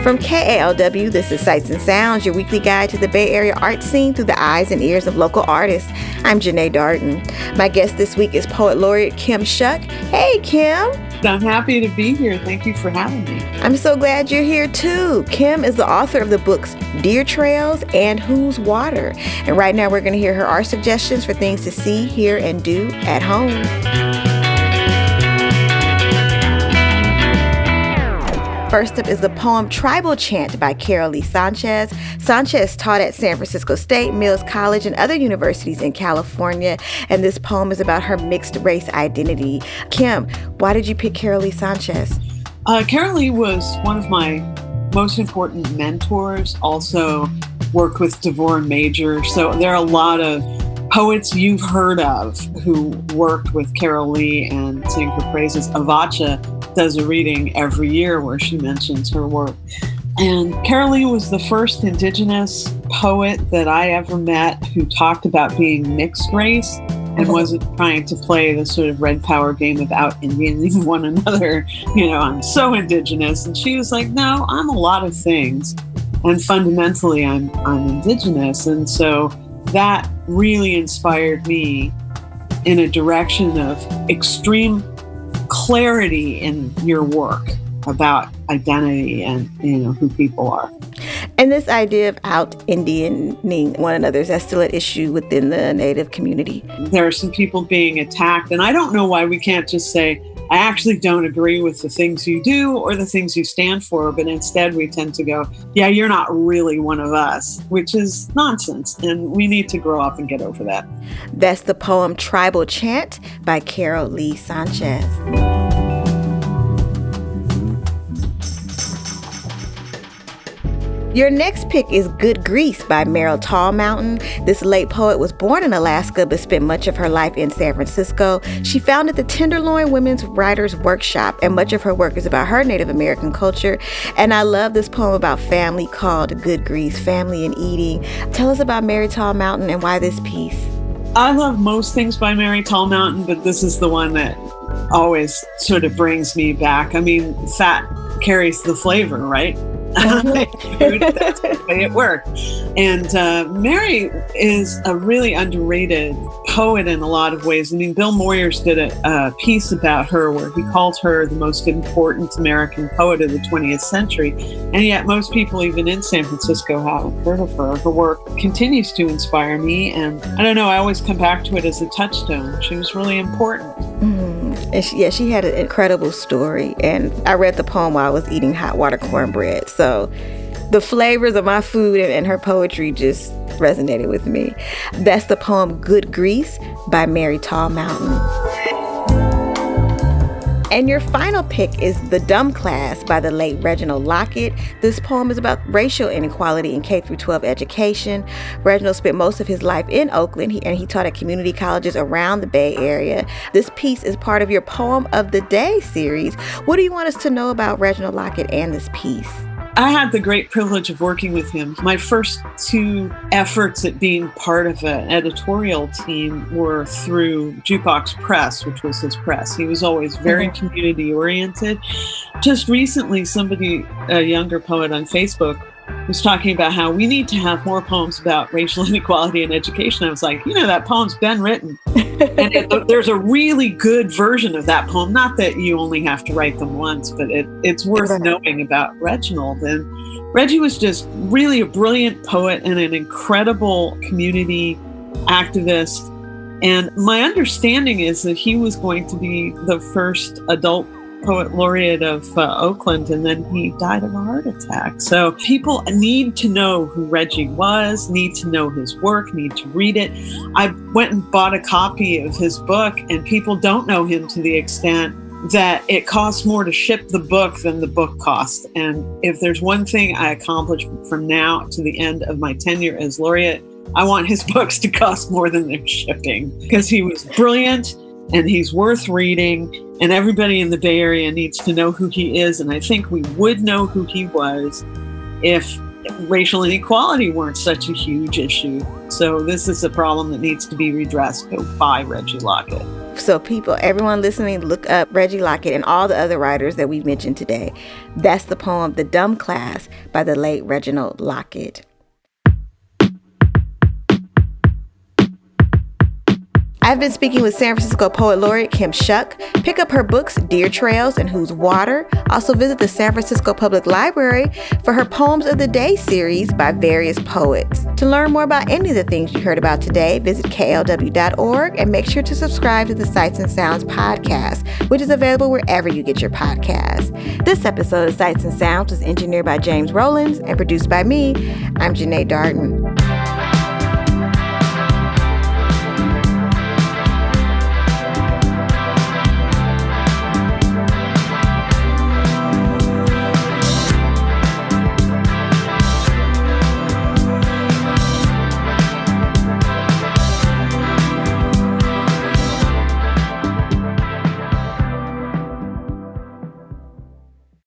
From KALW, this is Sights and Sounds, your weekly guide to the Bay Area art scene through the eyes and ears of local artists. I'm Janae Darden. My guest this week is Poet Laureate Kim Shuck. Hey, Kim. I'm happy to be here. Thank you for having me. I'm so glad you're here, too. Kim is the author of the books Deer Trails and Whose Water. And right now we're going to hear her art suggestions for things to see, hear, and do at home. First up is the poem Tribal Chant by Carol Lee Sanchez. Sanchez taught at San Francisco State, Mills College, and other universities in California, and this poem is about her mixed race identity. Kim, why did you pick Carol Lee Sanchez? Carol Lee was one of my most important mentors, also worked with Devore Major, so there are a lot of poets you've heard of who worked with Carol Lee and sing her praises. Avacha does a reading every year where she mentions her work. And Carol Lee was the first Indigenous poet that I ever met who talked about being mixed race and wasn't trying to play the sort of red power game of out-Indianing one another. You know, I'm so Indigenous. And she was like, no, I'm a lot of things. And fundamentally, I'm Indigenous. And so that really inspired me in a direction of extreme clarity in your work about identity and, you know, who people are. And this idea of out-Indianing one another, is that still an issue within the Native community? There are some people being attacked, and I don't know why we can't just say, I actually don't agree with the things you do or the things you stand for, but instead we tend to go, yeah, you're not really one of us, which is nonsense, and we need to grow up and get over that. That's the poem Tribal Chant by Carol Lee Sanchez. Your next pick is Good Grease by Meryl Tallmountain. This late poet was born in Alaska but spent much of her life in San Francisco. She founded the Tenderloin Women's Writers Workshop, and much of her work is about her Native American culture. And I love this poem about family called Good Grease, Family and Eating. Tell us about Mary Tallmountain and why this piece. I love most things by Mary Tallmountain, but this is the one that always sort of brings me back. I mean, fat carries the flavor, right? That's the way it works. And Mary is a really underrated poet in a lot of ways. I mean, Bill Moyers did a piece about her where he called her the most important American poet of the 20th century. And yet most people, even in San Francisco, haven't heard of her. Her work continues to inspire me. And I don't know, I always come back to it as a touchstone. She was really important. And she had an incredible story. And I read the poem while I was eating hot water cornbread. So the flavors of my food and her poetry just resonated with me. That's the poem Good Grease by Mary Tallmountain. And your final pick is The Dumb Class by the late Reginald Lockett. This poem is about racial inequality in K-12 education. Reginald spent most of his life in Oakland, and he taught at community colleges around the Bay Area. This piece is part of your Poem of the Day series. What do you want us to know about Reginald Lockett and this piece? I had the great privilege of working with him. My first two efforts at being part of an editorial team were through Jukebox Press, which was his press. He was always very community oriented. Just recently, somebody, a younger poet on Facebook, was talking about how we need to have more poems about racial inequality in education. I was like, you know, that poem's been written. And there's a really good version of that poem. Not that you only have to write them once, but it's worth knowing about Reginald. And Reggie was just really a brilliant poet and an incredible community activist. And my understanding is that he was going to be the first adult poet laureate of Oakland, and then he died of a heart attack. So people need to know who Reggie was, need to know his work, need to read it. I went and bought a copy of his book, and people don't know him to the extent that it costs more to ship the book than the book cost. And if there's one thing I accomplish from now to the end of my tenure as laureate, I want his books to cost more than their shipping, because he was brilliant and he's worth reading, and everybody in the Bay Area needs to know who he is. And I think we would know who he was if racial inequality weren't such a huge issue. So this is a problem that needs to be redressed by Reggie Lockett. So people, everyone listening, look up Reggie Lockett and all the other writers that we've mentioned today. That's the poem The Dumb Class by the late Reginald Lockett. I've been speaking with San Francisco Poet Laureate Kim Shuck. Pick up her books, Deer Trails and Whose Water. Also visit the San Francisco Public Library for her Poems of the Day series by various poets. To learn more about any of the things you heard about today, visit klw.org and make sure to subscribe to the Sights and Sounds podcast, which is available wherever you get your podcasts. This episode of Sights and Sounds was engineered by James Rollins and produced by me. I'm Janae Darden.